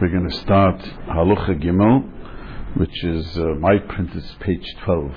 We're going to start Halacha Gimel, which is my print is page 12.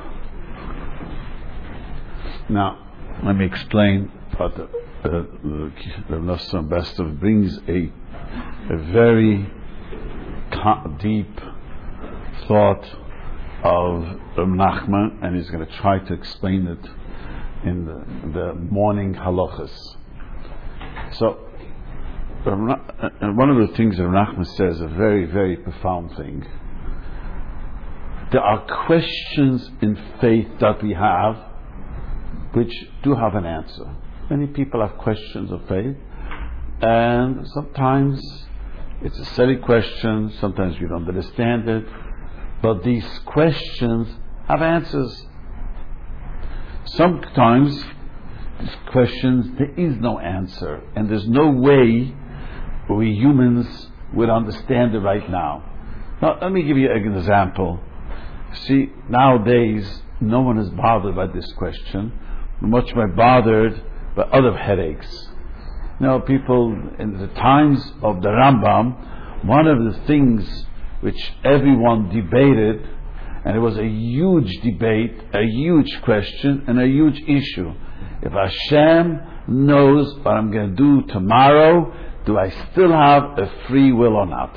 Now, let me explain what the Nosson Bestov brings a very deep thought of Nachman, and he's going to try to explain it in the morning halachas. So, one of the things that Nachman says, a very, very profound thing. There are questions in faith that we have which do have an answer. Many people have questions of faith, and sometimes it's a silly question, sometimes we don't understand it, but these questions have answers. Sometimes these questions, there is no answer, and there's no way we humans would understand it right now. Now, let me give you an example. See, nowadays, no one is bothered by this question, much more bothered by other headaches. You know, people in the times of the Rambam, one of the things which everyone debated, and it was a huge debate, a huge question, and a huge issue. If Hashem knows what I'm going to do tomorrow, do I still have a free will or not?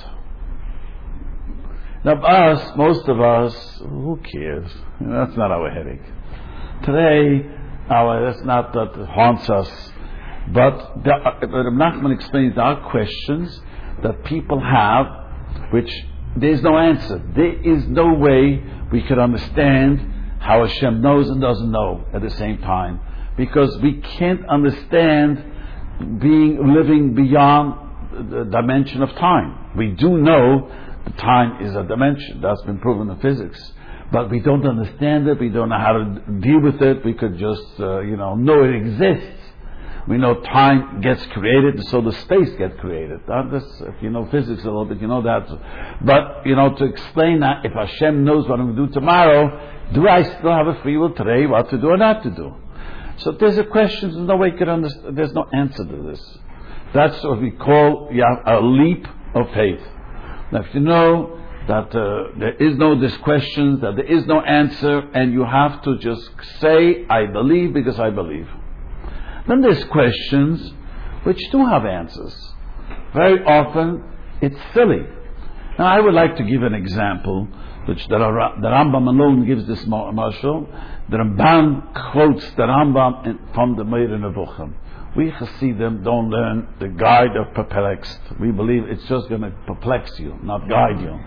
Now, most of us, who cares? You know, that's not our headache. Today, that's not that haunts us. But Nachman explains there are questions that people have which there's no answer. There is no way we could understand how Hashem knows and doesn't know at the same time. Because we can't understand living beyond the dimension of time. We do know the time is a dimension. That's been proven in physics. But we don't understand it. We don't know how to deal with it. We could just, know it exists. We know time gets created, so the space gets created. If you know physics a little bit, you know that. But, to explain that, if Hashem knows what I'm going to do tomorrow, do I still have a free will today, what to do or not to do? So there's a question, there's no way you could understand, there's no answer to this. That's what we call a leap of faith. Now, if you know that there is this question, that there is no answer, and you have to just say, I believe because I believe. Then there's questions which do have answers. Very often, it's silly. Now, I would like to give an example, which the Rambam alone gives this marshal. The Ramban quotes the Rambam from the Meir Nevuchim. We Hasidim don't learn the guide of perplexed. We believe it's just going to perplex you, not guide you.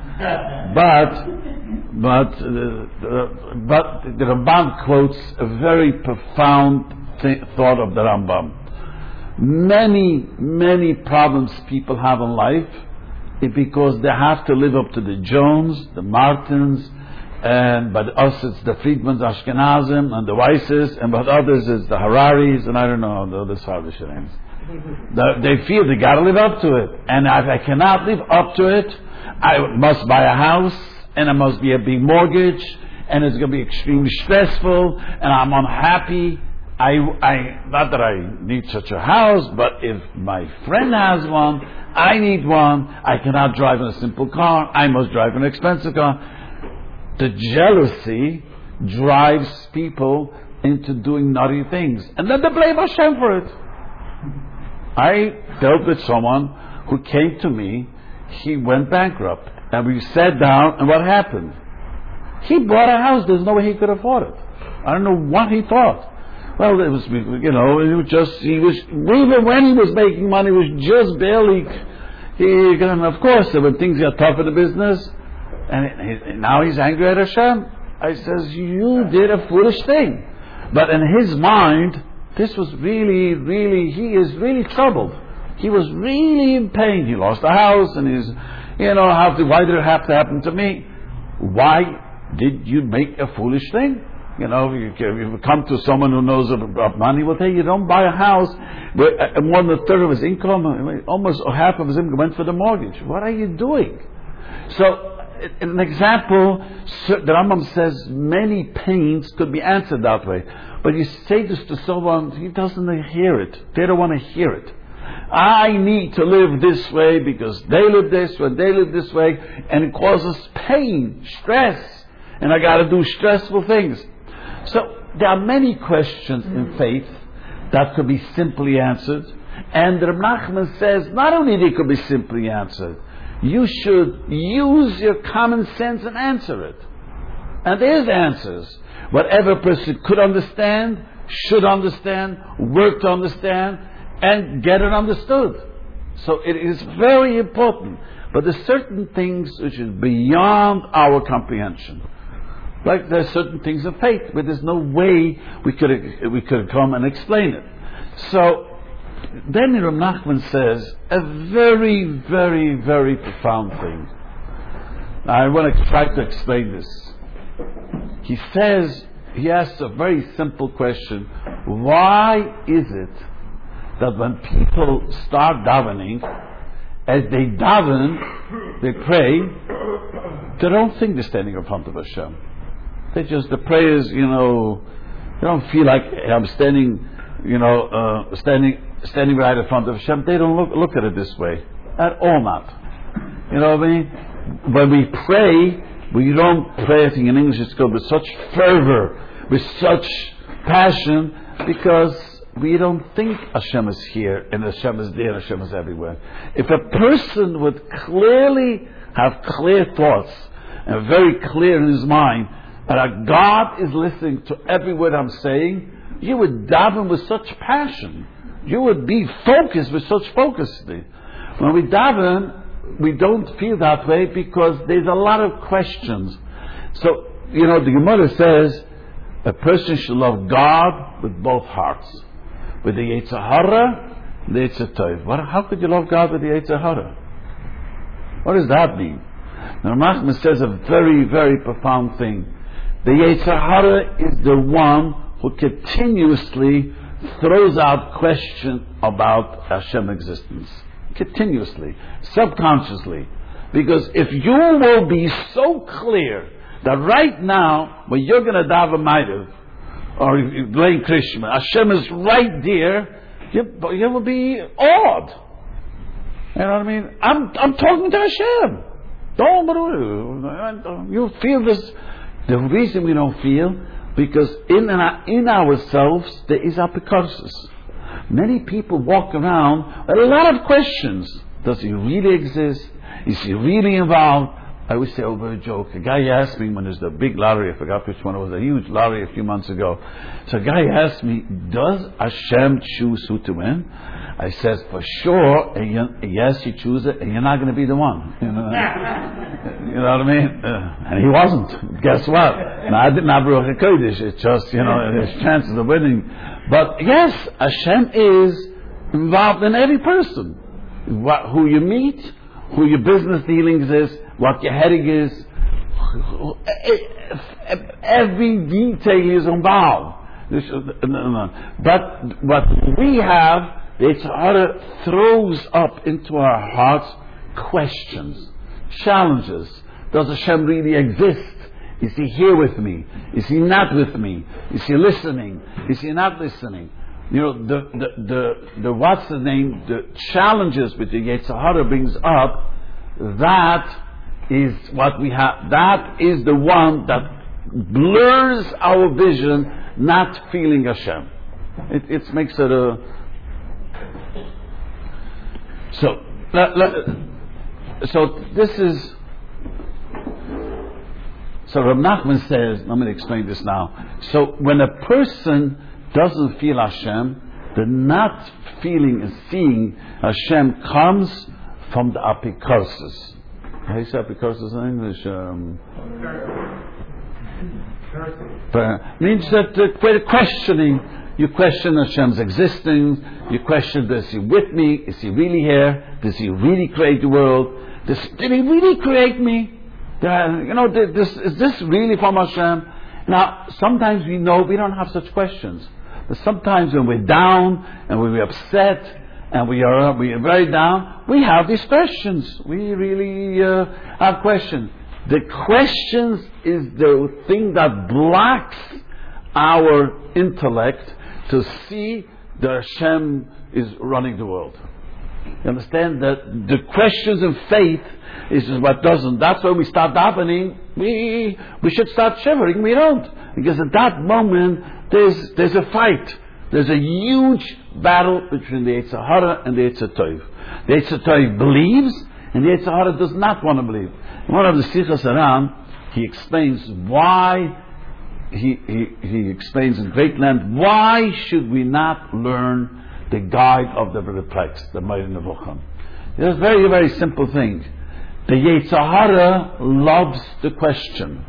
But the Ramban quotes a very profound thought of the Rambam. Many problems people have in life is because they have to live up to the Jones, the Martins, and by us it's the Friedmans, Ashkenazim, and the Weisses, and by others it's the Hararis, and I don't know the other Sarvish names. They feel they got to live up to it, and if I cannot live up to it, I must buy a house, and it must be a big mortgage, and it's going to be extremely stressful, and I'm unhappy. Not that I need such a house, but if my friend has one, I need one. I cannot drive in a simple car. I must drive an expensive car. The jealousy drives people into doing naughty things. And then they blame Hashem for it. I dealt with someone who came to me. He went bankrupt. And we sat down, and what happened? He bought a house. There's no way he could afford it. I don't know what he thought. Well, it was, even when he was making money, it was just barely, and of course, when things got tough in the business, and now he's angry at Hashem. I says, you did a foolish thing. But in his mind, this was really, he is really troubled. He was really in pain. He lost the house, and he's, why did it have to happen to me? Why did you make a foolish thing? You come to someone who knows about money, will tell you, don't buy a house where more than a third of his income, almost half of his income went for the mortgage. What are you doing? So, an example, the Rambam says many pains could be answered that way. But you say this to someone, he doesn't hear it. They don't want to hear it. I need to live this way because they live this way, they live this way, and it causes pain, stress, and I got to do stressful things. So there are many questions in faith that could be simply answered, and Reb Nachman says not only they could be simply answered, you should use your common sense and answer it. And there's answers. Whatever person could understand, should understand, work to understand, and get it understood. So it is very important. But there's certain things which is beyond our comprehension. Like there's certain things of faith where there's no way we could come and explain it. So then Reb Nachman says a very, very, very profound thing. I want to try to explain this. He says, he asks a very simple question. Why is it that when people start davening, as they daven, they pray, they don't think they're standing in front of Hashem. They just, the prayers, they don't feel like I'm standing, standing right in front of Hashem. They don't look at it this way. At all not. You know what I mean? When we pray, we don't pray, I think in English it's called, with such fervor, with such passion, because we don't think Hashem is here, and Hashem is there, and Hashem is everywhere. If a person would clearly have clear thoughts, and very clear in his mind, that God is listening to every word I'm saying, you would daven with such passion. You would be focused with such focus. When we daven, we don't feel that way because there's a lot of questions. So, the Gemara says, a person should love God with both hearts. With the Yetzer Hara, the Yetzer Tov. How could you love God with the Yetzer Hara? What does that mean? Now, Nachman says a very, very profound thing. The Yetzer Hara is the one who continuously throws out questions about Hashem's existence. Continuously, subconsciously. Because if you will be so clear that right now, when you're going to daven Ma'ariv, or Lein Krishma, Hashem is right there, you will be awed. You know what I mean? I'm talking to Hashem. Don't you feel this? The reason we don't feel, because in ourselves there is apikorsis. Many people walk around with a lot of questions. Does he really exist? Is he really involved? I always say over a joke. A guy asked me when there's the big lottery, I forgot which one, it was a huge lottery a few months ago. So a guy asked me, does Hashem choose who to win? I said, for sure, yes, he chooses it, and you're not going to be the one. You know what I mean? And he wasn't. Guess what? Now, I didn't have Ruach HaKodesh. It's just, there's chances of winning. But yes, Hashem is involved in every person. Who you meet, who your business dealings is, what your heading is, every detail is involved. But what we have, it's Hara throws up into our hearts questions, challenges. Does Hashem really exist? Is He here with me? Is He not with me? Is He listening? Is He not listening? The what's the name? The challenges which the Yetzer Hara brings up, that is what we have. That is the one that blurs our vision, not feeling Hashem. It makes it a... So this is... So Reb Nachman says, let me explain this now. So when a person doesn't feel Hashem, the not feeling and seeing Hashem comes from the apikorsis. How do you say apikorsis in English? Means that the questioning, you question Hashem's existence, you question, is He with me? Is He really here? Does He really create the world? Did He really create me? Is this really from Hashem? Now, sometimes we know we don't have such questions. But sometimes when we're down and when we're upset and we are very down, we have these questions. We really have questions. The questions is the thing that blocks our intellect to see that Hashem is running the world. You understand that the questions of faith is what doesn't. That's why we start davening. We should start shivering. We don't, because at that moment there's a fight. There's a huge battle between the Yetzer Hara and the Yetzer Tov. The Yetzer Tov believes, and the Yetzer Hara does not want to believe. In one of the Sichos Haran, he explains why. He explains in great length why should we not learn the guide of the perplexed, the Moreh Nevuchim. It's a very, very simple thing. The Yetzer Hara loves the question.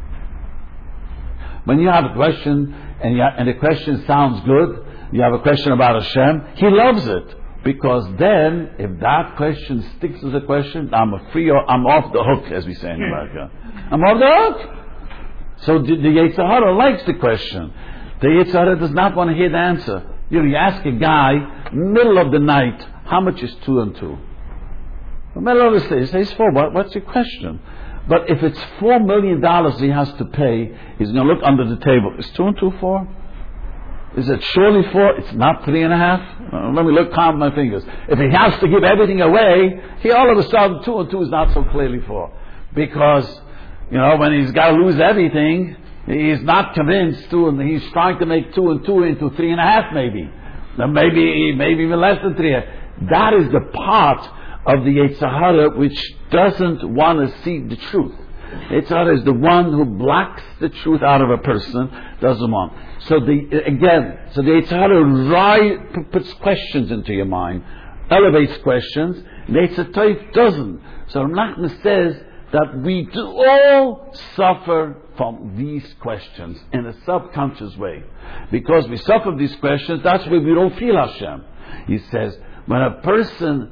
When you have a question and the question sounds good, you have a question about Hashem, he loves it. Because then, if that question sticks as a question, I'm off the hook, as we say in America. I'm off the hook. So the Yetzer Hara likes the question. The Yetzer Hara does not want to hear the answer. You ask a guy, middle of the night, how much is 2 and 2? The middle of the day, he says 4. What's your question? But if it's $4 million he has to pay, he's going to look under the table. Is 2 and 2 4? Is it surely 4? It's not 3.5? Let me count my fingers. If he has to give everything away, he all of a sudden 2 and 2 is not so clearly 4. Because, when he's got to lose everything, he's not convinced and he's trying to make 2 and 2 into 3.5 maybe. Maybe even less than 3. That is the part of the Yetzer Hara which doesn't want to see the truth. Yetzer Hara is the one who blocks the truth out of a person, doesn't want. So the Yetzer Hara puts questions into your mind, elevates questions. The Yetzer Tov doesn't. So Rav Nachman says that we do all suffer from these questions in a subconscious way. Because we suffer these questions, that's why we don't feel Hashem. He says, when a person,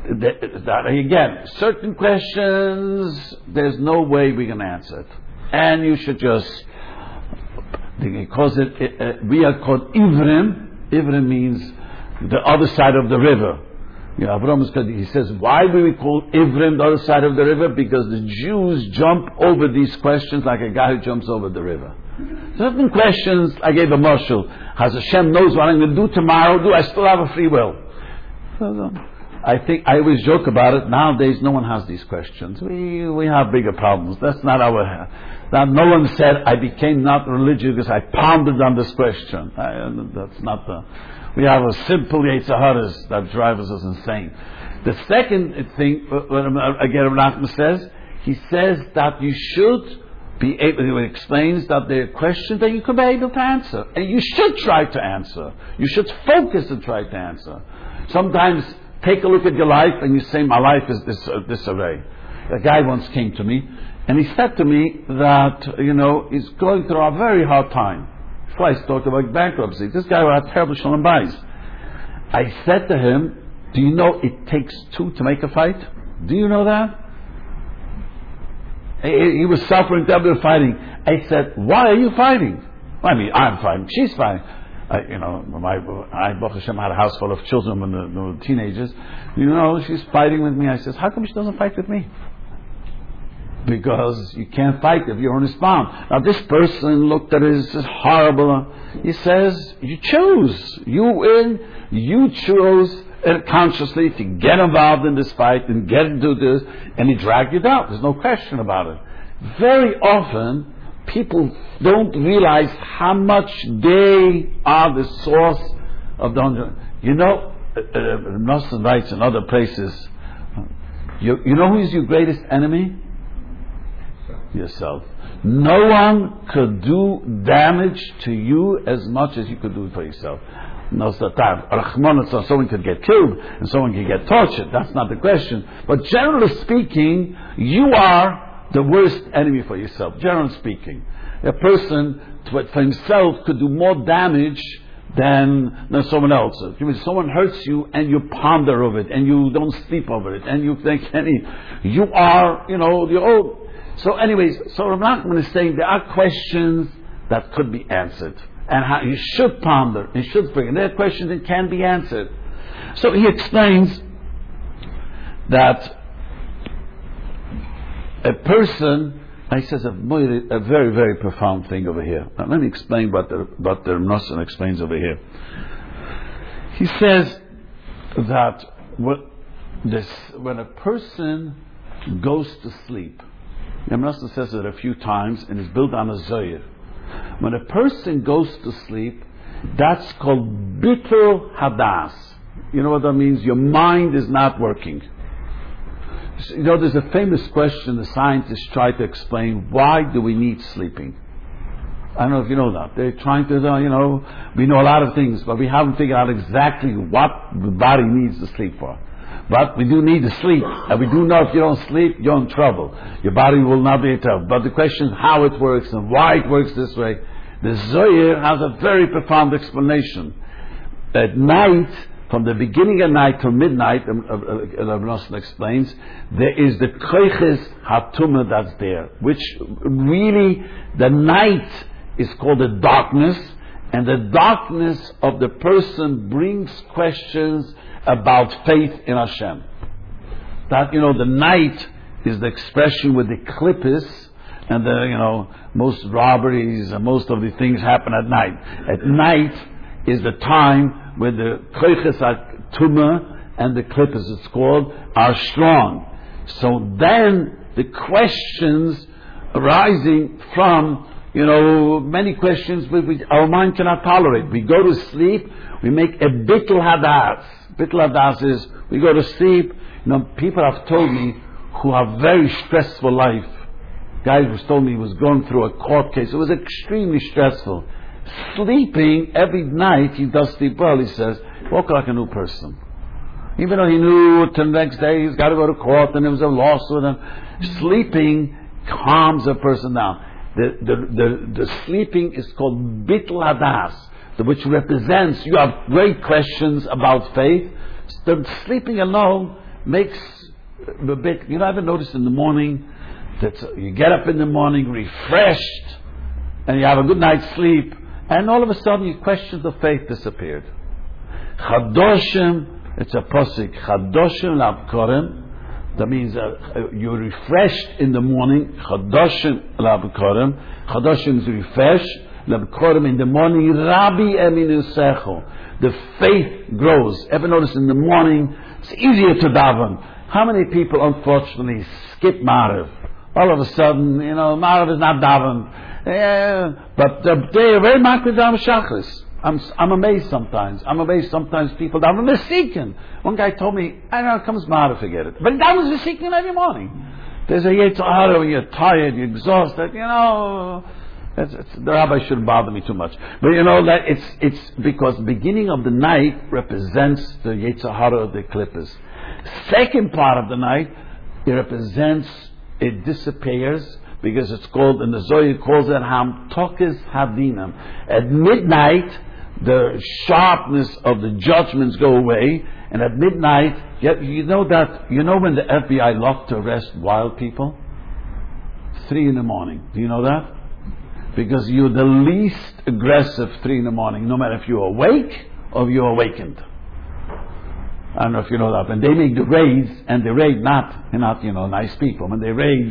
again, certain questions, there's no way we can answer it. And you should just, because we are called Ivrim. Ivrim means the other side of the river. He says, why do we call Ivrim the other side of the river? Because the Jews jump over these questions like a guy who jumps over the river. Certain questions, I gave a marshal. Has Hashem knows what I'm going to do tomorrow? Do I still have a free will? I always joke about it. Nowadays, no one has these questions. We have bigger problems. That's not our. That no one said I became not religious because I pondered on this question. That's not the. We have a simple Yetzer Haras that drives us insane. The second thing, again, Rav Nachman says, he says that you should be able. He explains that there are questions that you could be able to answer, and you should try to answer. You should focus and try to answer. Sometimes take a look at your life and you say, my life is disarray. A guy once came to me and he said to me that, he's going through a very hard time. Twice talked about bankruptcy. This guy had terrible shalom bayis. I said to him, do you know it takes 2 to make a fight? Do you know that? He was suffering terribly fighting. I said, why are you fighting? I mean, I'm fighting. She's fighting. Baruch Hashem, had a house full of children when they were teenagers. She's fighting with me. I says, how come she doesn't fight with me? Because you can't fight if you don't respond. Now this person looked at it as horrible. He says, you choose. You chose consciously to get involved in this fight and get into this, and he dragged you down. There's no question about it. Very often, people don't realize how much they are the source of the. Nosson writes in other places, you know who is your greatest enemy? Yourself. No one could do damage to you as much as you could do for yourself. Someone could get killed and someone could get tortured. That's not the question. But generally speaking, you are the worst enemy for yourself. Generally speaking, a person for himself could do more damage than someone else. If someone hurts you and you ponder over it and you don't sleep over it and you think you are, So anyways, so Rav Nachman is saying there are questions that could be answered. And how you should ponder, you should think. And there are questions that can be answered. So he explains that a person, he says a very, very profound thing over here. Now let me explain what the Nosson explains over here. He says that when a person goes to sleep, the Master says it a few times and is built on a zoyer. When a person goes to sleep, that's called bitul hadas. You know what that means? Your mind is not working. You know, there's a famous question the scientists try to explain: why do we need sleeping? I don't know if you know that. They're trying to, we know a lot of things, but we haven't figured out exactly what the body needs to sleep for. But we do need to sleep, and we do know if you don't sleep, you're in trouble. Your body will not be in trouble. But the question is how it works and why it works this way. The Zohar has a very profound explanation. At night, from the beginning of night till midnight, Rav Nosson explains, there is the koiches hatuma that's there, which really, the night is called the darkness, and the darkness of the person brings questions about faith in Hashem. That, the night is the expression with the klippis, and most robberies and most of the things happen at night. At night is the time where the koiches hatuma and the klippis, it's called, are strong. So then the questions arising from many questions our mind cannot tolerate. We go to sleep, we make a bitul hadas. Bitul hadas is, we go to sleep. People have told me who have very stressful life. Guy was told me he was going through a court case. It was extremely stressful. Sleeping every night, he does sleep well, he says, woke like a new person. Even though he knew till the next day he's got to go to court and there was a lawsuit, and sleeping calms a person down. The sleeping is called bitul hadas, which represents you have great questions about faith. The sleeping alone makes a bit. You ever notice in the morning that you get up in the morning refreshed and you have a good night's sleep, and all of a sudden your questions of faith disappeared. Chadoshim, it's a posik. Chadoshim labkorim. That means you're refreshed in the morning. Chadoshim labkorim. Chadoshim is refreshed. Labkorim in the morning. Rabbi eminusecho. The faith grows. Ever notice in the morning it's easier to daven? How many people unfortunately skip Ma'ariv? All of a sudden, Ma'ariv is not daven. But they're very makridim shachris. I'm amazed sometimes. People daven v'sikin. One guy told me, I don't know, it comes Ma'ariv, forget it. But he davens v'sikin every morning. There's a yetzer hara when you're tired, you're exhausted, the rabbi shouldn't bother me too much. But that it's because the beginning of the night represents the yetzer hara of the klippos. Second part of the night, it disappears, because it's called, and the Zohar calls it hamtokes hadinam. At midnight, the sharpness of the judgments go away, and at midnight, you know when the FBI love to arrest wild people? 3 a.m. Do you know that? Because you're the least aggressive 3 a.m, no matter if you're awake or you're awakened. I don't know if you know that. And they make the raids, and they raid not nice people. When they raid,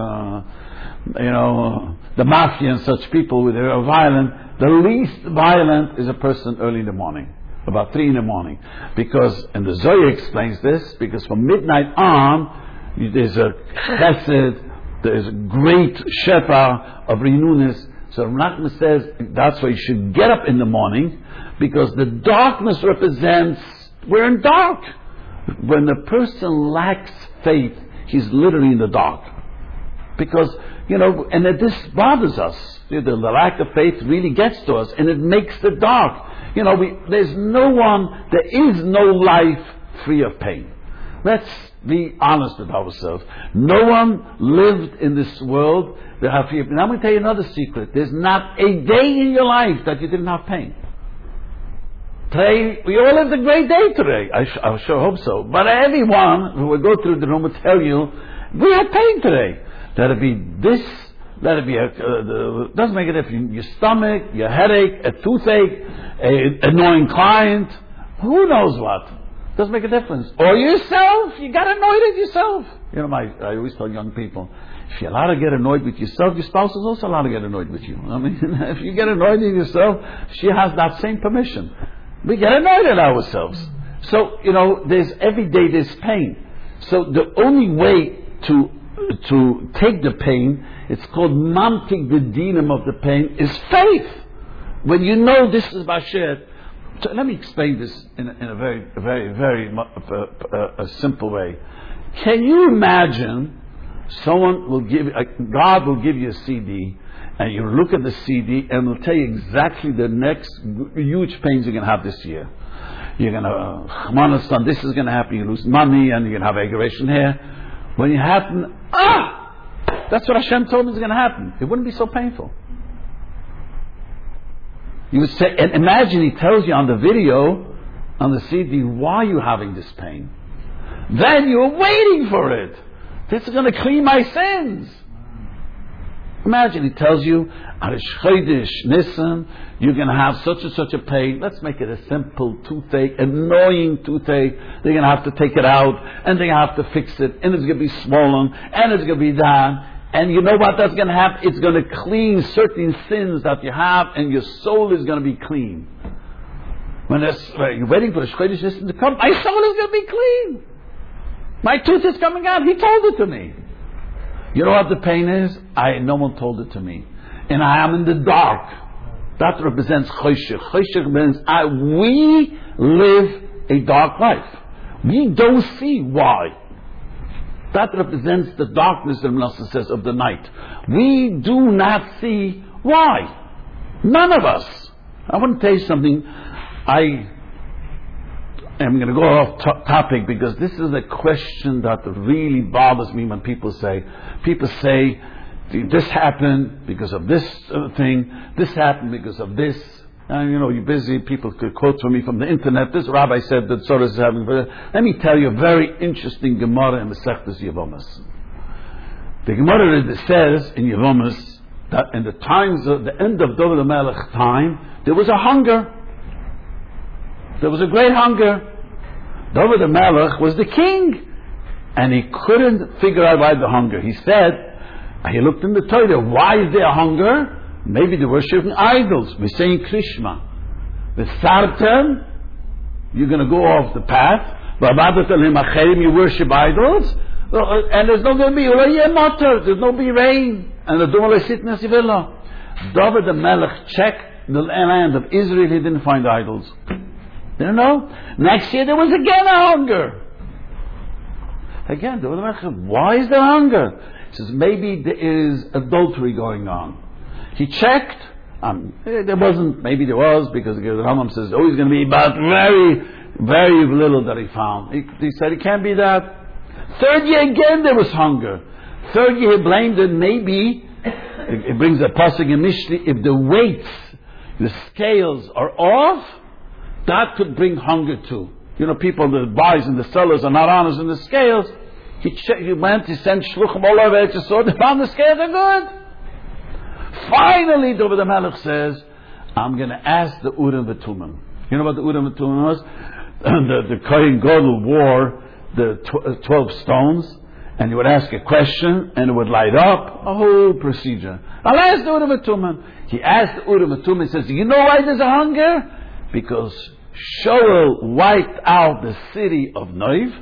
the mafia and such people who are violent, the least violent is a person early in the morning, about 3 a.m. Because, and the Zohar explains this, because from midnight on, there's a chesed, there's a great shefa of renunis. So Rav Nachman says that's why you should get up in the morning, because the darkness represents, we're in dark. When the person lacks faith, he's literally in the dark. Because, and this bothers us. The lack of faith really gets to us, and it makes the dark. There is no life free of pain. Let's be honest with ourselves. No one lived in this world that have fear. And I'm going to tell you another secret. There's not a day in your life that you didn't have pain. Today, we all lived a great day today. I sure hope so. But everyone who will go through the room will tell you, we had pain today. Let it be this, let it be doesn't make a difference. Your stomach, your headache, a toothache, an annoying client, who knows what. Doesn't make a difference. Or yourself, you got annoyed at yourself. I always tell young people, if you're allowed to get annoyed with yourself, your spouse is also allowed to get annoyed with you. If you get annoyed at yourself, she has that same permission. We get annoyed at ourselves. So, there's every day there's pain. So the only way to take the pain, it's called mamtik the dinam of the pain, is faith. When you know this is Bashet. So let me explain this in a very, very, very a simple way. Can you imagine God will give you a CD, and you look at the CD and will tell you exactly the next huge pains you're going to have this year. You're going to, this is going to happen, you lose money, and you're going to have aggravation here. When it happens, that's what Hashem told me is going to happen. It wouldn't be so painful. You would say, and imagine He tells you on the video, on the CD, why are you having this pain? Then you're waiting for it. This is going to clean my sins. Imagine He tells you, Arish Chodesh Nisan, you're going to have such and such a pain. Let's make it a simple toothache, annoying toothache. They're going to have to take it out, and they're going to have to fix it, and it's going to be swollen, and it's going to be done. And you know what that's going to happen? It's going to clean certain sins that you have, and your soul is going to be clean. When you're waiting for the Chodesh Nisan to come, my soul is going to be clean. My tooth is coming out. He told it to me. You know what the pain is? No one told it to me. And I am in the dark. That represents Choshech. Choshech means we live a dark life. We don't see why. That represents the darkness, the Manasseh says, of the night. We do not see why. None of us. I want to tell you something. I am going to go off topic because this is a question that really bothers me when people say, this happened because of this thing, this happened because of this. And you're busy, people could quote from me from the internet, this rabbi said that Tzorah is having. Let me tell you a very interesting Gemara in Masechtas Yevomas. The Gemara says in Yevomas that in the times of the end of David HaMelech time, there was a hunger. There was a great hunger. David HaMelech was the king, and he couldn't figure out why the hunger. He looked in the Torah, why is there hunger? Maybe they're worshipping idols. We're saying Krishma. With Sartan, you're going to go off the path. You worship idols. And there's not going to be there's no be rain. And the David the Melech checked the land of Israel, he didn't find idols. You know? Next year there was again a hunger. Again, David the Melech, why is there hunger? He says, maybe there is adultery going on. He checked. There wasn't. Maybe there was, because the Rambam says always going to be, but very, very little that he found. He said it can't be that. Third year again there was hunger. Third year he blamed it. Maybe it brings a pasuk in Mishnah. If the weights, the scales are off, that could bring hunger too. People, the buyers and the sellers are not honest in the scales. He went. He sent shluchim all over Eretz. They found the scales are good. Finally, David HaMelech says, I'm going to ask the Urim V'Tumim. You know what the Urim V'Tumim was? The Kohen Gadol wore the 12 stones, and he would ask a question, and it would light up. A whole procedure. I'll ask the Urim V'Tumim. He asked the Urim V'Tumim, he says, you know why there's a hunger? Because Shaul wiped out the city of Noiv.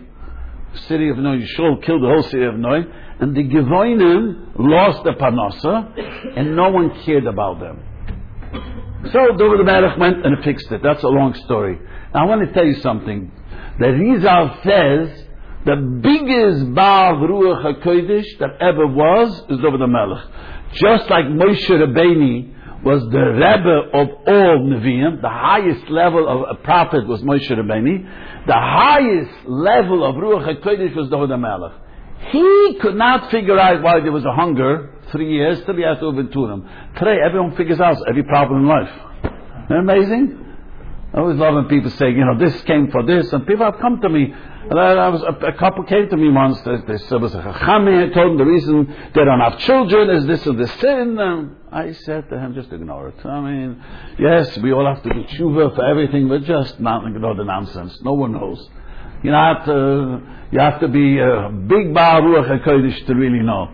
Shaul killed the whole city of Noiv. And the Gevonim lost the Parnasa, and no one cared about them. So David HaMelech went and fixed it. That's a long story. Now I want to tell you something. The Rizal says the biggest Baal Ruach HaKodesh that ever was is David HaMelech. Just like Moshe Rabbeinu was the Rebbe of all Nevi'im, the highest level of a prophet was Moshe Rabbeinu, the highest level of Ruach HaKodesh was David HaMelech. He could not figure out why there was a hunger 3 years till he had to open Turim. Today, everyone figures out every problem in life. Isn't that amazing? I always love when people say, this came for this, and people have come to me. A couple came to me once. They said, was a chachami. I told them the reason they don't have children is this or this sin. And I said to him, just ignore it. Yes, we all have to do tshuva for everything, but just not ignore the nonsense. No one knows. You have to be a big Baal Ruach HaKodesh to really know.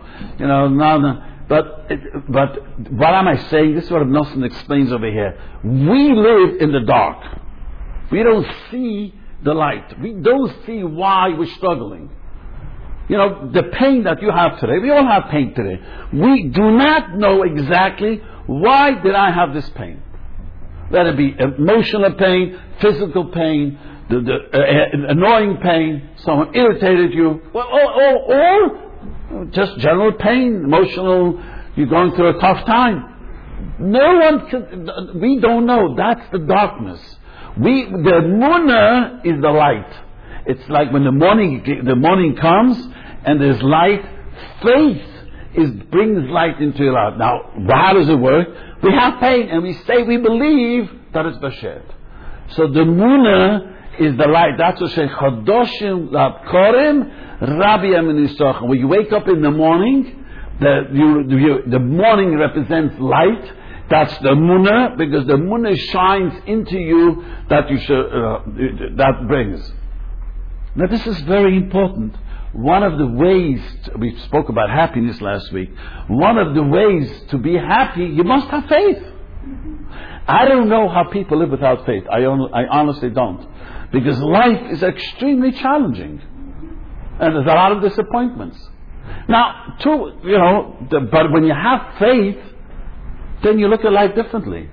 But what am I saying? This is what Nosson explains over here. We live in the dark. We don't see the light. We don't see why we're struggling. You know, the pain that you have today, we all have pain today. We do not know exactly why did I have this pain. Let it be emotional pain, physical pain, the annoying pain, someone irritated you, or just general pain, emotional, you're going through a tough time. No one can, we don't know. That's the darkness. The Munah is the light. It's like when the morning comes and there's light, faith brings light into your life. Now, how does it work? We have pain and we say we believe that it's Bashet. So the Munah is the light. That's what says Chodoshim Korim Rabbi Aminisach. When you wake up in the morning, the morning represents light. That's the Munah, because the Munah shines into you that you should, that brings. Now this is very important. One of the ways, we spoke about happiness last week, one of the ways to be happy, you must have faith. I don't know how people live without faith. I honestly don't. Because life is extremely challenging. And there's a lot of disappointments. Now, but when you have faith, then you look at life differently.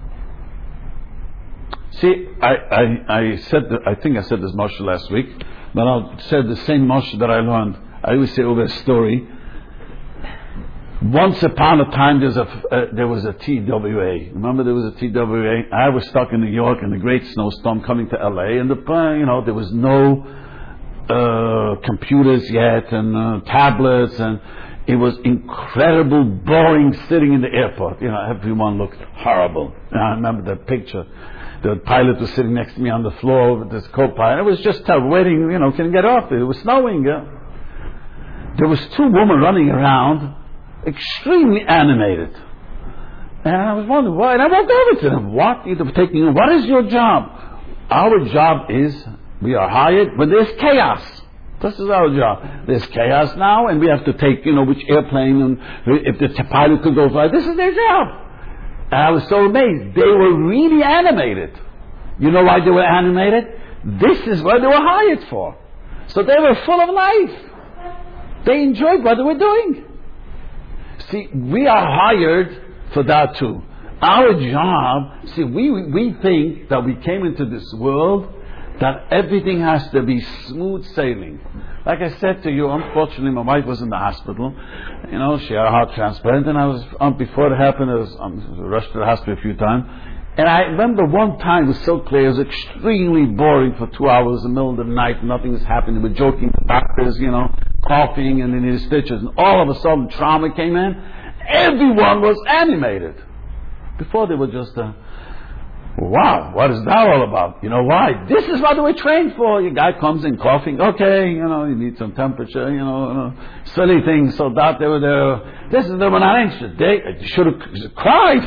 See, I think I said this Moshe last week, but I'll say the same Moshe that I learned. I always say over a story. Once upon a time, there was a TWA. Remember, there was a TWA. I was stuck in New York in a great snowstorm coming to LA, and there was no computers yet and tablets, and it was incredible, boring sitting in the airport. Everyone looked horrible. And I remember that picture. The pilot was sitting next to me on the floor with this co-pilot. It was just terrible, waiting, can you get off? It was snowing. There was two women running around, extremely animated. And I was wondering why. And I walked over to them. What is your job? Our job is, we are hired when there's chaos. This is our job. There's chaos now, and we have to take, which airplane, and if the pilot could go fly. This is their job. And I was so amazed. They were really animated. You know why they were animated? This is what they were hired for. So they were full of life. They enjoyed what they were doing. See, we are hired for that too. Our job, we think that we came into this world that everything has to be smooth sailing. Like I said to you, unfortunately my wife was in the hospital. She had a heart transplant, and before it happened, I was rushed to the hospital a few times. And I remember one time, it was so clear, it was extremely boring for 2 hours in the middle of the night, nothing was happening, we were joking, the doctors, coughing and in his stitches, and all of a sudden trauma came in. Everyone was animated. Before they were just wow, what is that all about? Why? This is what we trained for. Your guy comes in coughing. Okay, you need some temperature, silly things. So that they were there. This is they were not anxious. They should have cried.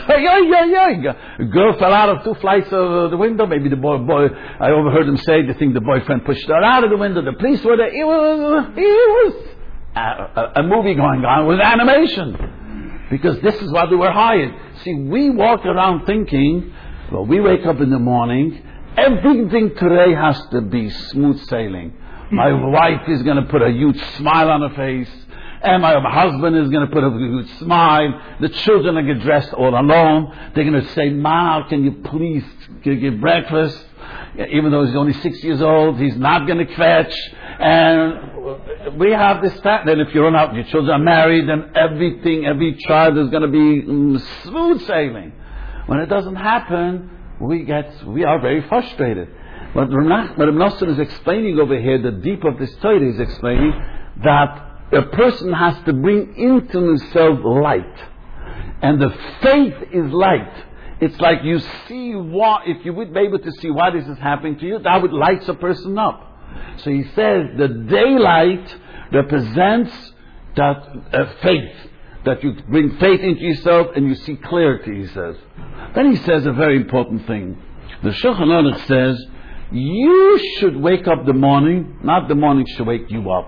A girl fell out of 2 flights of the window. Maybe the boy, I overheard them say they think the boyfriend pushed her out of the window. The police were there. It was a movie going on with animation. Because this is what we were hired. See, we walk around thinking, well, we wake up in the morning, everything today has to be smooth sailing. My wife is going to put a huge smile on her face, and my husband is going to put a huge smile. The children are going to get dressed all alone. They're going to say, Ma, can you please give breakfast? Even though he's only 6 years old, he's not going to fetch. And we have this fact that if you run out, your children are married, then every child is going to be smooth sailing. When it doesn't happen, we are very frustrated. But Rav Nosson is explaining over here, the deep of this Torah is explaining that a person has to bring into himself light. And the faith is light. It's like you see if you would be able to see why this is happening to you, that would light a person up. So he says the daylight represents that faith. That you bring faith into yourself and you see clarity, he says. Then he says a very important thing. The Shulchan Aruch says, you should wake up the morning, not the morning should wake you up.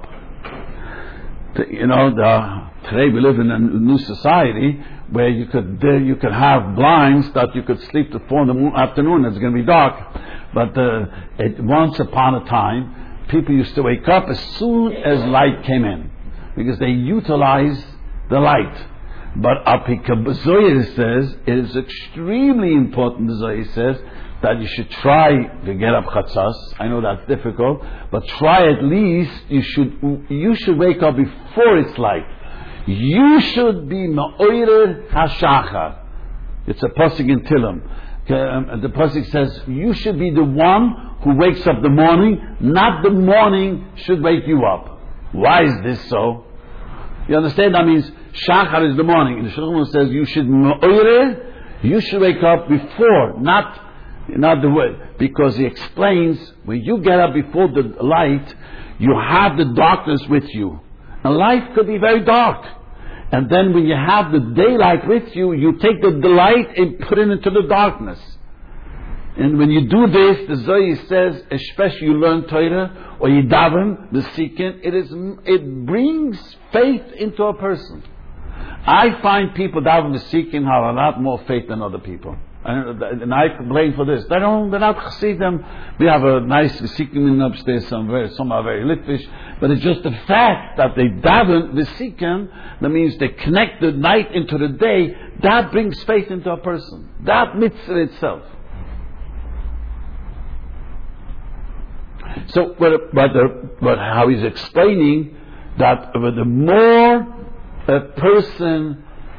Today we live in a new society where you could have blinds that you could sleep till 4 in the afternoon, it's going to be dark. But once upon a time, people used to wake up as soon as light came in, because they utilized the light. But Zohar says it is extremely important. The Zohar says that you should try to get up chatzas. I know that's difficult, but try at least. You should wake up before it's light. You should be ma'oired hashachar. It's a pasuk in Tilim. The pasuk says you should be the one who wakes up the morning, not the morning should wake you up. Why is this so? You understand? That means shachar is the morning. And the Shulchan says you should ma'oired. You should wake up before, not the word, because he explains when you get up before the light, you have the darkness with you. And life could be very dark. And then when you have the daylight with you, you take the light and put it into the darkness. And when you do this, the Zohar says, especially you learn Torah or you daven, the Sikhin, it brings faith into a person. I find people daven the Sikhin have a lot more faith than other people. And I complain for this. They're not chassidim. We have a nice Vesikim upstairs. Some are very Litvish, but it's just the fact that they daven Vesikim. That means they connect the night into the day. That brings faith into a person. That mitzvah itself. So, but how he's explaining that the more a person,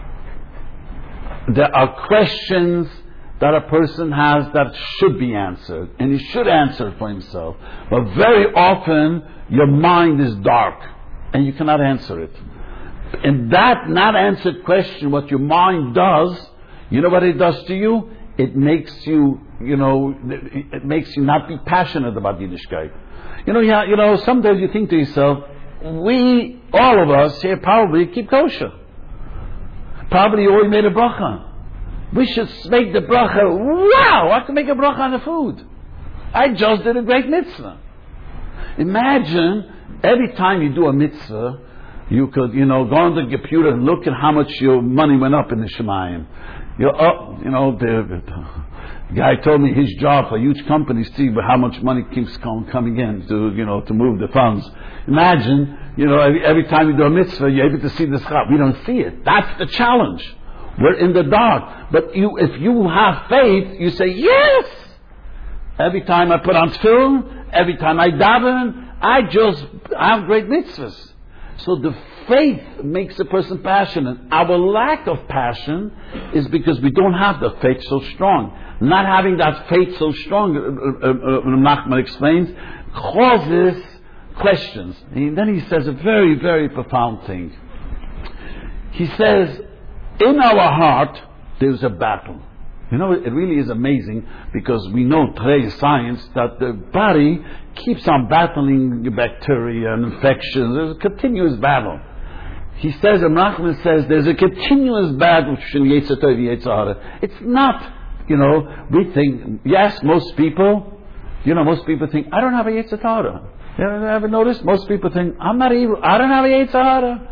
there are questions that a person has that should be answered, and he should answer for himself. But very often, your mind is dark, and you cannot answer it. And that not answered question, what your mind does, you know what it does to you? It makes you, it makes you not be passionate about Yiddishkeit. Sometimes you think to yourself, all of us here probably keep kosher. Probably you already made a bracha. We should make the bracha. Wow, I can make a bracha on the food. I just did a great mitzvah. Imagine every time you do a mitzvah, you could, go on the computer and look at how much your money went up in the Shemayim. The guy told me his job for a huge company, see how much money keeps coming in to move the funds. Imagine, every time you do a mitzvah, you're able to see the schar. We don't see it. That's the challenge. We're in the dark. But if you have faith, you say, yes! Every time I put on tefillin, every time I daven, I have great mitzvahs. So the faith makes a person passionate. Our lack of passion is because we don't have the faith so strong. Not having that faith so strong, Nachman explains, causes questions. And then he says a very, very profound thing. He says, in our heart, there's a battle. It really is amazing, because we know today's science that the body keeps on battling bacteria and infections. There's a continuous battle. He says, Nachman says, there's a continuous battle between Yetzer Tov and Yetzer Hara. It's not, we think, yes, most people think, I don't have a Yetzer Hara. You ever noticed? Most people think, I'm not evil, I don't have a Yetzer Hara.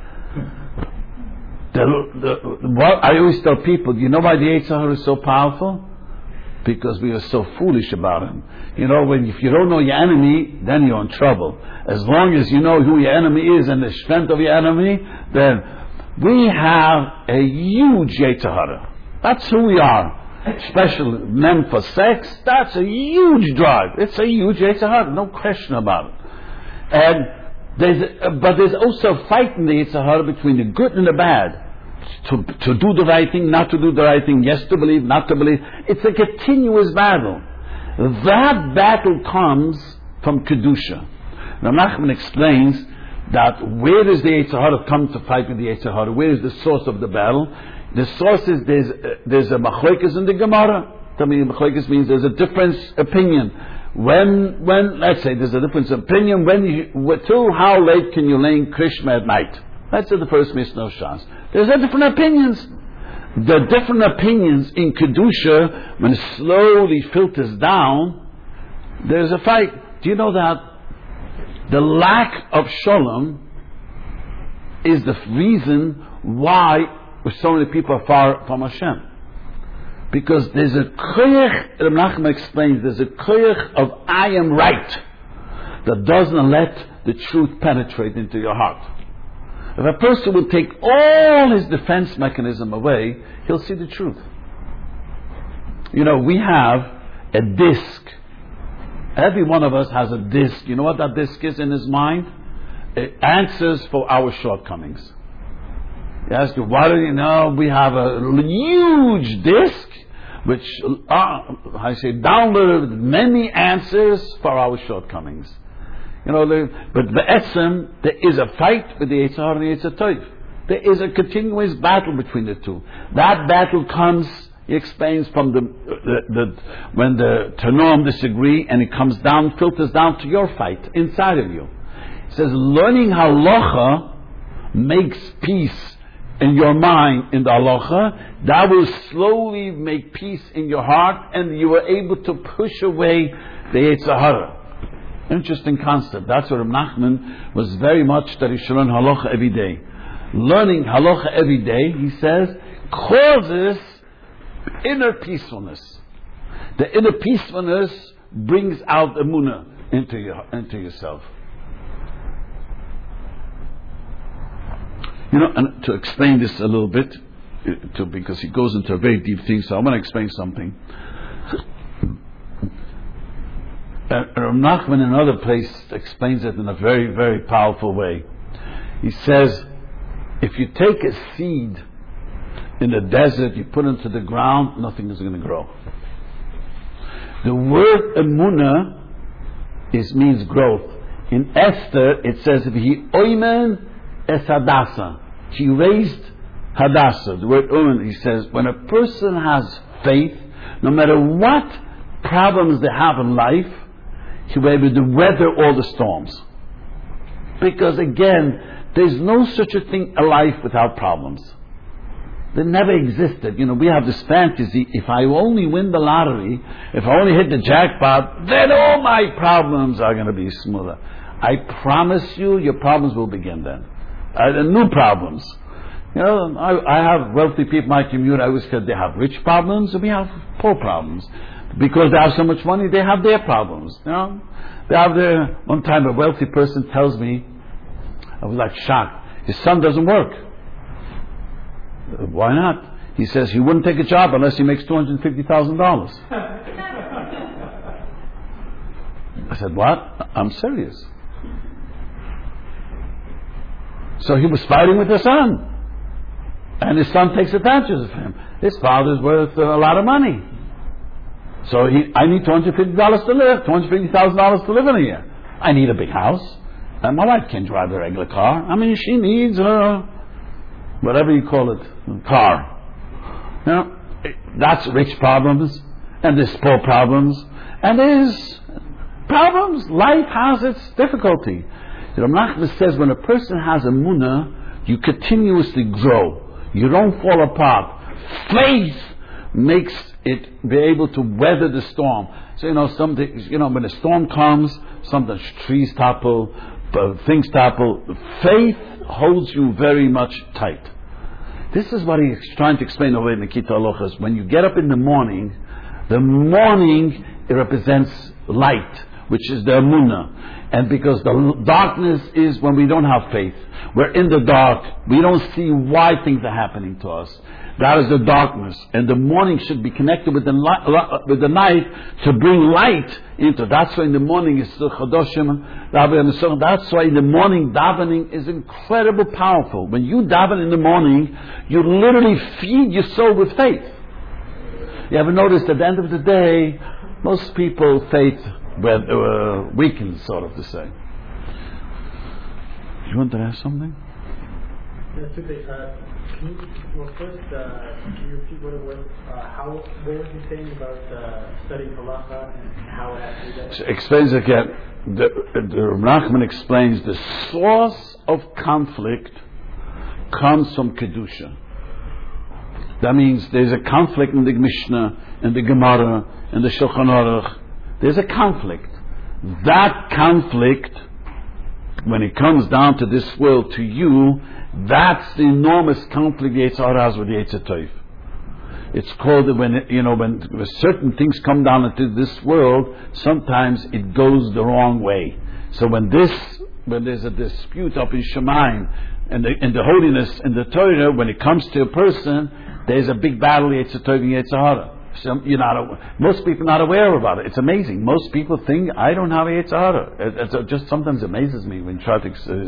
I always tell people, you know why the Yetzer Hara is so powerful? Because we are so foolish about him. If you don't know your enemy, then you're in trouble. As long as you know who your enemy is and the strength of your enemy, then we have a huge Yetzer Hara. That's who we are. Especially men for sex, that's a huge drive. It's a huge Yetzer Hara, no question about it. But there's also fighting the Yetzer Hara between the good and the bad. To do the right thing, not to do the right thing, yes to believe, not to believe. It's a continuous battle. That battle comes from Kedusha. Now Nachman explains that where does the Yetzer Hara come to fight with the Yetzer Hara? Where is the source of the battle? The source is there's a machlokes in the Gemara. I mean, machlokes means there's a different opinion. When let's say there's a difference of opinion, till how late can you lay in Krishma at night? That's the first Mishnah of Shas. There's different opinions. The different opinions in Kedusha, when it slowly filters down, there's a fight. Do you know that the lack of Shalom is the reason why so many people are far from Hashem? Because there's a koyach, Reb Nachman explains, there's a koyach of I am right that doesn't let the truth penetrate into your heart. If a person will take all his defense mechanism away, he'll see the truth. We have a disc. Every one of us has a disc. You know what that disc is in his mind? It answers for our shortcomings. You ask you, why do you know we have a huge disc which, downloaded many answers for our shortcomings. But be'etzem, there is a fight with the Yetzer Hara and the Yetzer Tov. There is a continuous battle between the two. That battle comes, he explains, from when the Tanoim disagree, and it comes down, filters down to your fight inside of you. He says, learning halacha makes peace in your mind in the halacha. That will slowly make peace in your heart, and you are able to push away the Yetzer Hara. Interesting concept. That's what Reb Nachman was very much, that he should learn halacha every day. Learning halacha every day, he says, causes inner peacefulness. The inner peacefulness brings out emunah into yourself. And to explain this a little bit, because he goes into a very deep thing, so I want to explain something. Rav Nachman in another place explains it in a very, very powerful way. He says, if you take a seed in the desert, you put it into the ground, nothing is going to grow. The word emunah means growth. In Esther, it says, "He oimen es Hadassah." He raised Hadassah. The word oimen, he says, when a person has faith, no matter what problems they have in life, he'll be able to weather all the storms. Because again, there's no such a thing, a life without problems. They never existed. We have this fantasy, if I only win the lottery, if I only hit the jackpot, then all my problems are going to be smoother. I promise you, your problems will begin then. New problems. I have wealthy people in my community. I always said they have rich problems and we have poor problems. Because they have so much money, they have their problems. They have their. One time, a wealthy person tells me, I was like shocked. His son doesn't work. Why not? He says he wouldn't take a job unless he makes $250,000. I said, what? I'm serious. So he was fighting with his son, and his son takes advantage of him. His father's worth a lot of money. So I need $250 to live, $250,000 to live in a year. I need a big house. And my wife can't drive a regular car. She needs whatever you call it, car. That's rich problems, and there's poor problems, and there's problems. Life has its difficulty. Rav Nachman says when a person has emunah, you continuously grow. You don't fall apart. Faith makes it be able to weather the storm. So when a storm comes, sometimes trees topple, things topple. Faith holds you very much tight. This is what he's trying to explain over in the Kita Alochas. When you get up in the morning it represents light, which is the emunah. And because the darkness is when we don't have faith. We're in the dark. We don't see why things are happening to us. That is the darkness. And the morning should be connected with the night to bring light into. That's why in the morning is the Chodoshim. That's why in the morning davening is incredibly powerful. When you daven in the morning, you literally feed your soul with faith. You ever noticed at the end of the day, most people faith weakens, sort of to say. You want to ask something? Yes, first, can you repeat what it was? What was he saying about studying halacha and how it actually does? So explains again. The Rav Nachman explains the source of conflict comes from kedusha. That means there's a conflict in the Mishnah, in the Gemara, in the Shulchan Aruch. There's a conflict. That conflict, when it comes down to this world, to you, that's the enormous conflict the Yetzer Hara has with the Yetzer Tov. It's called when certain things come down into this world, sometimes it goes the wrong way. So when there's a dispute up in Shemaim and the holiness in the Torah, when it comes to a person, there's a big battle, Yetzer Tov and Yetzer Hara. So most people are not aware about it. It's amazing. Most people think I don't have a Yetzer Hara. It just sometimes amazes me when you try to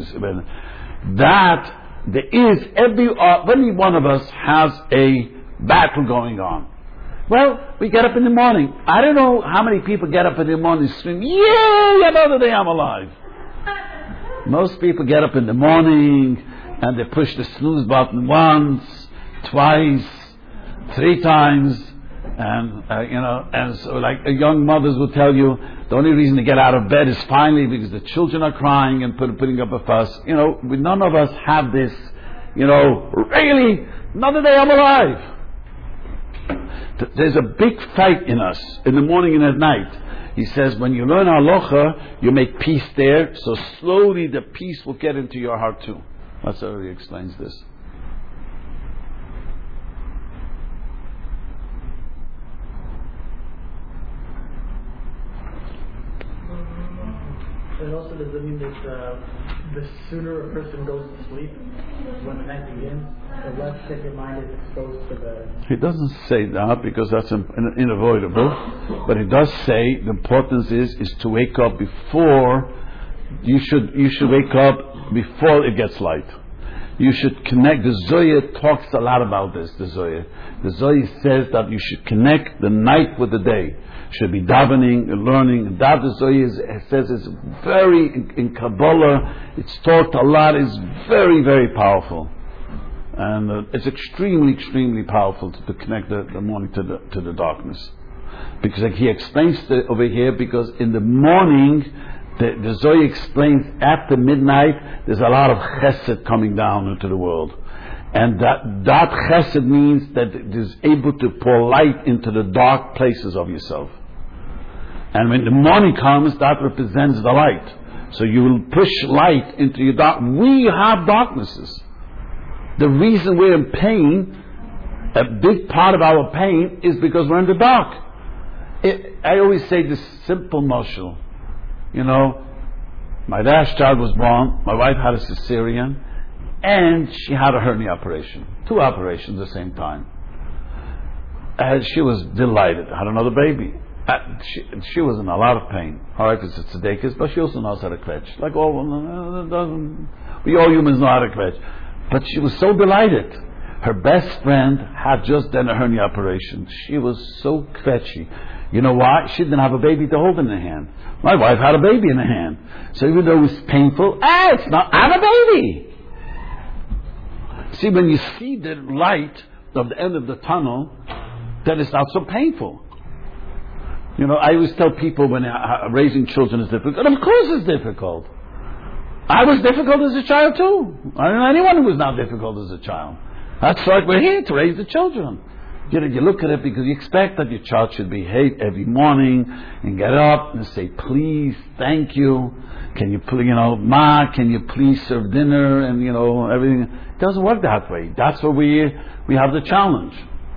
that there is every one of us has a battle going on. Well, we get up in the morning. I don't know how many people get up in the morning and scream, "Yay! Another day I'm alive." Most people get up in the morning and they push the snooze button once, twice, 3 times. And so like young mothers will tell you, the only reason to get out of bed is finally because the children are crying and putting up a fuss. None of us have this, really, another day I'm alive. There's a big fight in us, in the morning and at night. He says, when you learn halacha, you make peace there, so slowly the peace will get into your heart too. That's how he explains this. And also, does it mean that the sooner a person goes to sleep, when the night begins, the less that your mind is exposed to the... He doesn't say that because that's unavoidable, but he does say the importance is to wake up before, you should wake up before it gets light. You should connect. The Zohar talks a lot about this, the Zohar. The Zohar says that you should connect the night with the day. Should be davening and learning. And that the Zohar says is very, in Kabbalah, it's taught a lot, is very, very powerful. And it's extremely, extremely powerful to connect the morning to the darkness. Because like he explains over here, because in the morning, the Zohar explains after midnight, there's a lot of chesed coming down into the world. And that chesed means that it is able to pour light into the dark places of yourself. And when the morning comes, that represents the light. So you will push light into your dark. We have darknesses. The reason we're in pain, a big part of our pain, is because we're in the dark. I always say this simple mashal. My last child was born, my wife had a cesarean, and she had a hernia operation. 2 operations at the same time. And she was delighted, had another baby. She was in a lot of pain. All right, it's a tzedekis, but she also knows how to kvetch. Like we all humans know how to kvetch. But she was so delighted. Her best friend had just done a hernia operation. She was so kvetchy. You know why? She didn't have a baby to hold in her hand. My wife had a baby in her hand. So even though it was painful, it's not, I have a baby. See, when you see the light of the end of the tunnel, then it's not so painful. I always tell people when raising children is difficult. And of course it's difficult. I was difficult as a child too. I don't know anyone who was not difficult as a child. That's why we're here to raise the children. You look at it because you expect that your child should behave every morning and get up and say, please, thank you. Can you, Ma, can you please serve dinner and, everything. It doesn't work that way. That's where we have the challenge.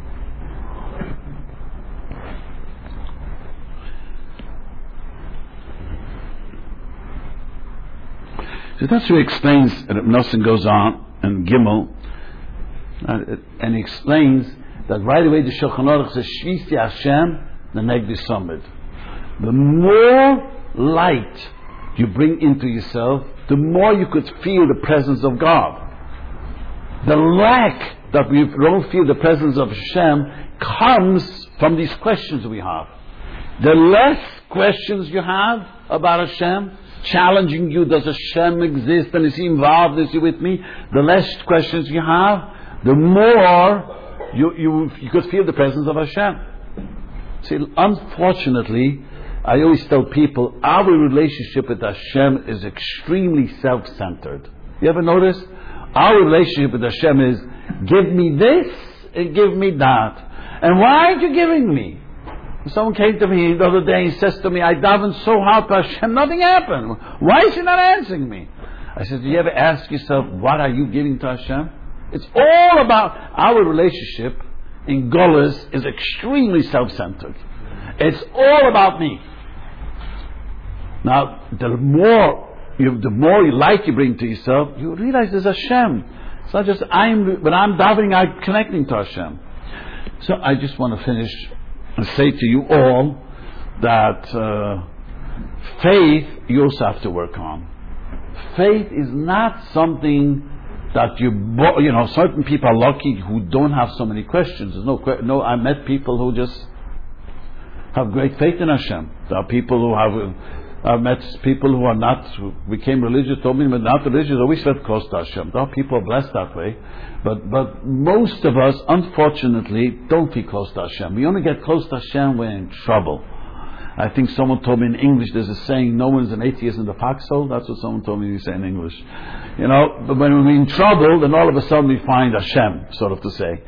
So that's what he explains, and Nosson goes on, and Gimel, and he explains that right away the Shulchan Aruch says, Shvisi Hashem, the Negdi Summit. The more light you bring into yourself, the more you could feel the presence of God. The lack that we don't feel the presence of Hashem comes from these questions we have. The less questions you have about Hashem, challenging you, does Hashem exist and is He involved, is He with me? The less questions you have, the more you could feel the presence of Hashem. See, unfortunately, I always tell people, our relationship with Hashem is extremely self-centered. You ever notice? Our relationship with Hashem is, give me this and give me that. And why aren't you giving me? Someone came to me the other day and says to me, I davened so hard to Hashem, nothing happened. Why is He not answering me? I said, do you ever ask yourself, what are you giving to Hashem? It's all about our relationship in Golis is extremely self-centered. It's all about me. Now, the more you bring to yourself, you realize there's Hashem. It's not just when I'm davening, I'm connecting to Hashem. So I just want to finish and say to you all that faith you also have to work on. Faith is not something that certain people are lucky who don't have so many questions. There's no. I met people who just have great faith in Hashem. There are people who have. I've met people who are not, who became religious, told me, but not religious, always felt close to Hashem. There are people blessed that way. But most of us, unfortunately, don't feel close to Hashem. We only get close to Hashem when we're in trouble. I think someone told me in English, there's a saying, no one's an atheist in the foxhole. That's what someone told me to say in English. But when we're in trouble, then all of a sudden we find Hashem, sort of to say.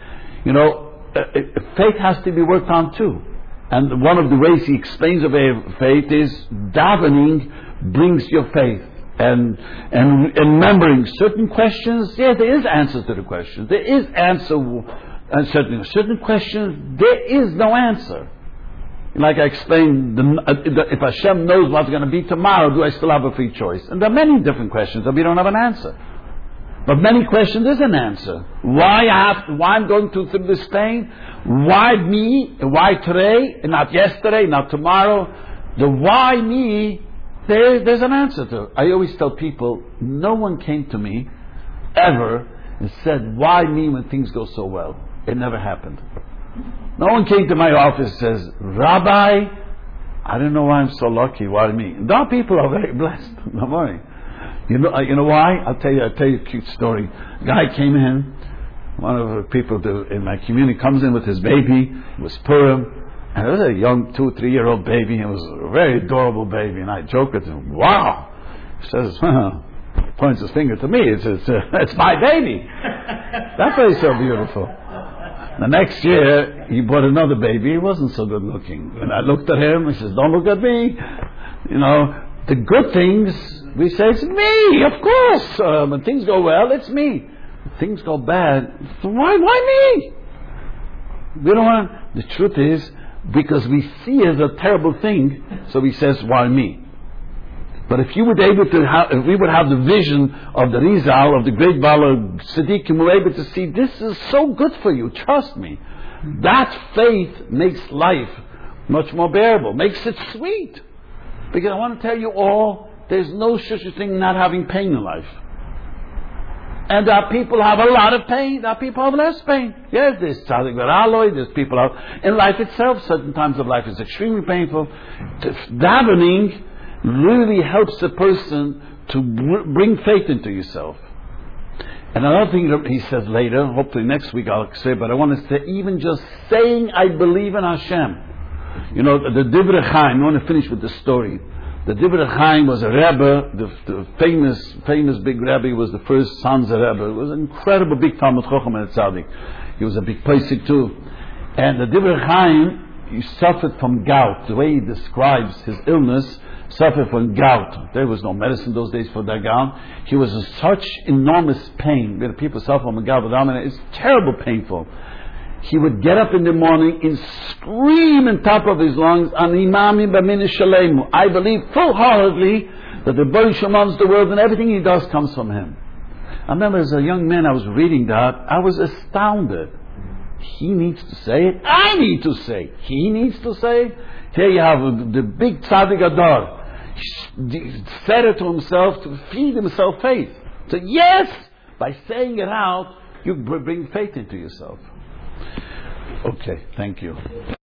Faith has to be worked on too. And one of the ways he explains of faith is davening brings your faith. And remembering certain questions, there is answers to the questions. There is answer, and certain questions, there is no answer. Like I explained, if Hashem knows what's going to be tomorrow, do I still have a free choice? And there are many different questions that we don't have an answer. But many questions is an answer. Why I'm going through this pain? Why me? Why today? And not yesterday, not tomorrow? The why me, there's an answer to it. I always tell people, no one came to me ever and said, why me when things go so well? It never happened. No one came to my office and says, Rabbi, I don't know why I'm so lucky, why me? And our people are very blessed. Don't worry. You know why? I'll tell you a cute story. A guy came in, one of the people in my community comes in with his baby. It was Purim, and it was a young 2-3-year-old baby. It was a very adorable baby, and I joked with him, wow! He says, points his finger to me, it's my baby. That's why he's so beautiful. The next year, he brought another baby. He wasn't so good looking. And I looked at him, he says, don't look at me. The good things, we say, it's me, of course. When things go well, it's me. When things go bad, why me? We don't want. The truth is, because we see it as a terrible thing, so he says, why me? But if we would have the vision of the Rizal, of the great Bala Tzaddikim, we were able to see, this is so good for you, trust me. That faith makes life much more bearable, makes it sweet. Because I want to tell you all, there's no such a thing not having pain in life. And there are people who have a lot of pain, there are people who have less pain. Yes, there's tzaddik v'raloi, there's people out in life itself, certain times of life is extremely painful. Davening really helps a person to bring faith into yourself. And another thing that he says later, hopefully next week I'll say, but I want to say, even just saying I believe in Hashem. The Divrei Chaim, I want to finish with the story. The Divrei Chaim was a Rebbe, the famous big Rebbe, was the first Sanzer Rebbe. It was an incredible big Talmud Chacham and Tzaddik. He was a big Pesach too. And the Divrei Chaim, he suffered from gout. The way he describes his illness, suffered from gout. There was no medicine those days for that gout. He was in such enormous pain. When people suffer from gout, it's terrible painful. He would get up in the morning and scream in top of his lungs, Animami b'min shalemu. I believe full-heartedly that the Baruch Shem owns the world and everything he does comes from him. I remember as a young man I was reading that, I was astounded. He needs to say it, I need to say it. He needs to say it. Here you have the big Tzaddik Adar. He said it to himself to feed himself faith. So yes, by saying it out, you bring faith into yourself. Okay, thank you.